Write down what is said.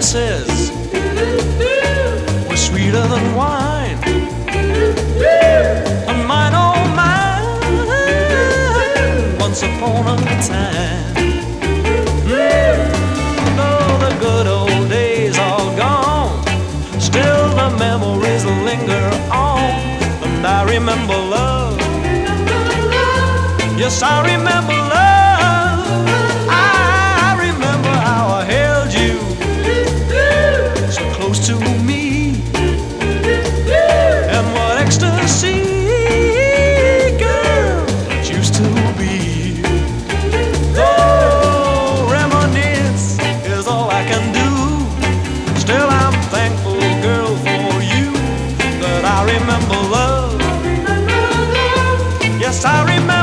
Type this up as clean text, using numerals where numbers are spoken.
kisses were sweeter than wine. And mine, oh mine, once upon a time. Though the good old days are gone, still the memories linger on. And I remember love. Yes, I remember love. I remember how I held you so close to me. And what ecstasy, girl, it used to be. Though reminisce is all I can do, still I'm thankful, girl, for you, that I remember love. Yes, I remember.